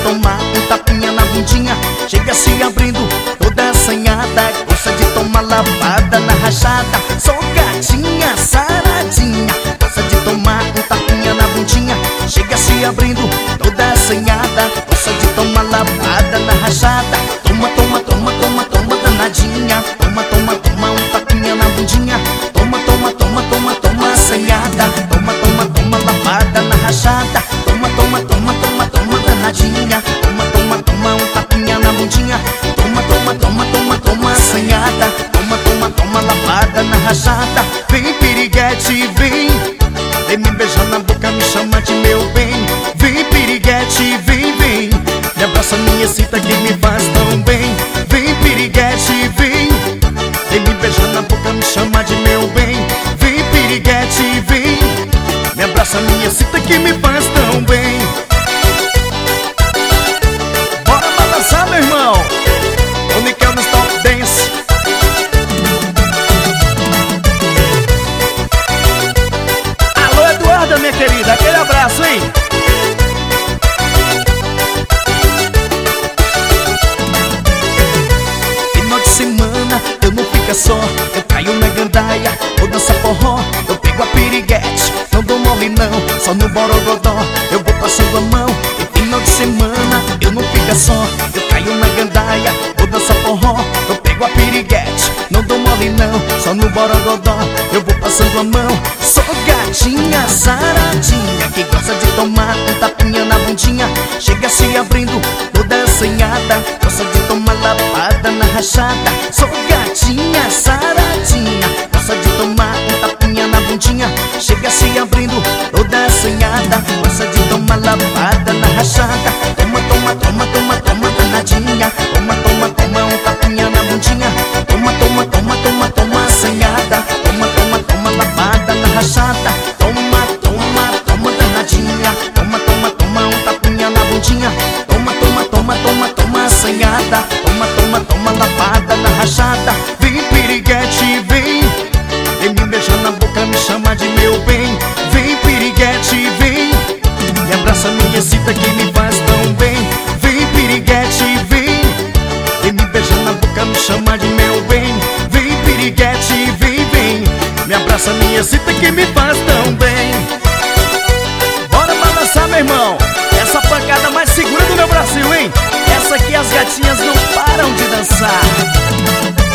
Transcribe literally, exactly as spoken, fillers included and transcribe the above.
tomar um tapinha na bundinha, chega se abrindo toda assanhada, gosta de tomar lavada na rachada. Sou gatinha saradinha, gosta de tomar um tapinha na bundinha, chega se abrindo toda assanhada, gosta de tomar lavada na rachada. Toma, toma, toma, toma, toma danadinha, toma, toma, toma um tapinha na bundinha, toma, toma, toma, toma, toma assanhada, toma, toma, toma lavada na rachada. Toma, toma, toma, toma, toma danadinha, toma, toma, toma um tapinha na bundinha, toma, toma, toma, toma, toma assanhada, toma, toma, toma lavada na rachada. Vem piriguete, vem, vem me beijar na boca, me chama de meu bem. Vem piriguete, vem, vem, me abraça, me excita que me faz tão bem. Vem piriguete, vem, vem me beijar na boca, me chama de meu bem. Vem piriguete, vem, me abraça, me excita que me faz tão bem. Bora balançar, meu irmão, o Nickel no Stop Dance. Alô, Eduarda, minha querida, aquele abraço, hein? Final de semana eu não fico só, eu caio na gandaia, vou dançar forró, eu pego a piriguete, não dou mole não, só no borogodó eu vou passando a mão. E final de semana eu não fico só, eu caio na gandaia, vou dançar forró, eu pego a piriguete, não dou mole não, só no borogodó eu vou passando a mão. Sou gatinha saradinha, que gosta de tomar um tapinha na bundinha, chega se abrindo toda assanhada, gosta de tomar lavada na rachada. Sou gatinha saradinha, gosta de tomar um tapinha na bundinha, chega se abrindo toda assanhada, gosta de tomar lavada na rachada. Toma, toma, toma, toma, toma danadinha, toma, toma, toma um tapinha na bundinha, toma, toma, toma, toma, toma assanhada, toma, toma, toma lavada na rachada. Toma, toma, toma danadinha, toma, toma, toma um tapinha na bundinha, toma, toma, toma, toma, toma assanhada, toma, toma, toma lavada na rachada. Vem piriguete, vem, vem me beijar na boca, me chama de meu bem. Vem piriguete, vem, me abraça, me excita que me faz tão bem. Vem piriguete, vem, vem me beijar na boca, me chama de meu bem. Vem piriguete, vem, vem, me abraça, me excita que me faz tão bem. Bora balançar, meu irmão, essa pancada mais segura do meu Brasil, hein? Essa aqui as gatinhas não param de dançar.